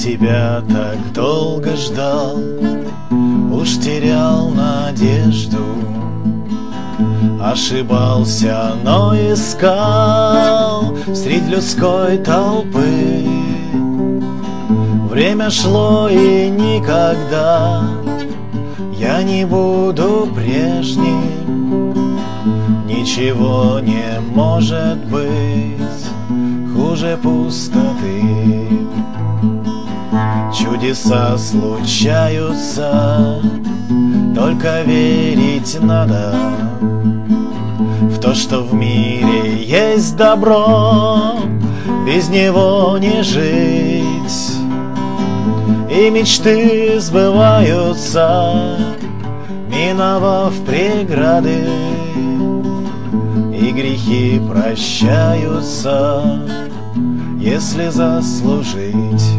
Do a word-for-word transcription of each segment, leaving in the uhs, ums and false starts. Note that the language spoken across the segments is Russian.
тебя так долго ждал, уж терял надежду. Ошибался, но искал средь людской толпы. Время шло, и никогда я не буду прежним. Ничего не может быть хуже пустоты. Чудеса случаются, только верить надо в то, что в мире есть добро, без него не жить. И мечты сбываются, миновав преграды, и грехи прощаются, если заслужить.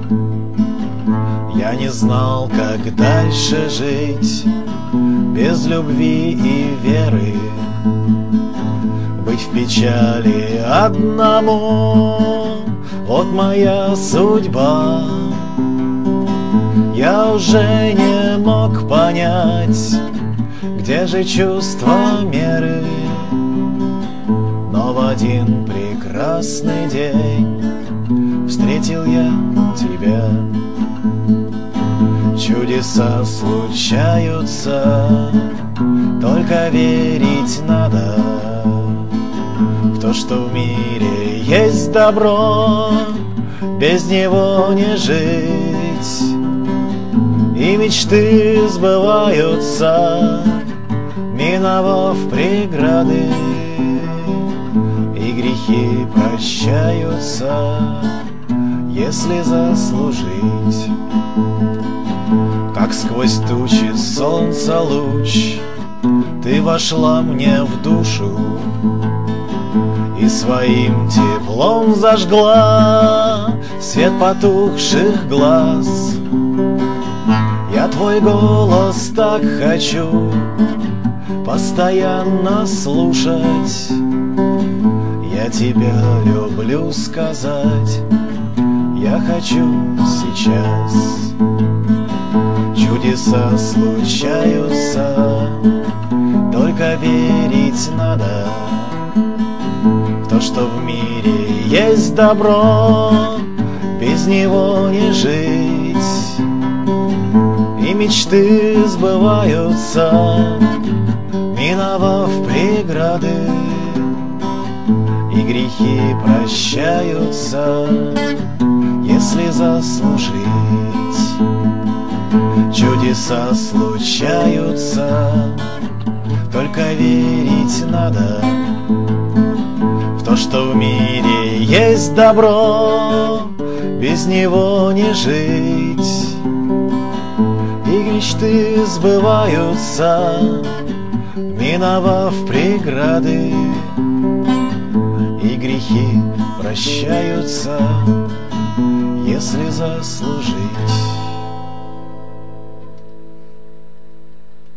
Я не знал, как дальше жить без любви и веры, быть в печали одному, вот моя судьба. Я уже не мог понять, где же чувство меры, но в один прекрасный день встретил я тебя. Чудеса случаются, только верить надо в то, что в мире есть добро, без него не жить. И мечты сбываются, миновав преграды, и грехи прощаются, если заслужить. Как сквозь тучи солнца луч ты вошла мне в душу и своим теплом зажгла свет потухших глаз. Я твой голос так хочу постоянно слушать. Я тебя люблю сказать, я хочу сейчас. Чудеса случаются, только верить надо в то, что в мире есть добро, без него не жить. И мечты сбываются, миновав преграды, и грехи прощаются, если заслужить. Чудеса случаются, только верить надо в то, что в мире есть добро, без него не жить. И мечты сбываются, миновав преграды, и грехи прощаются, если заслужить.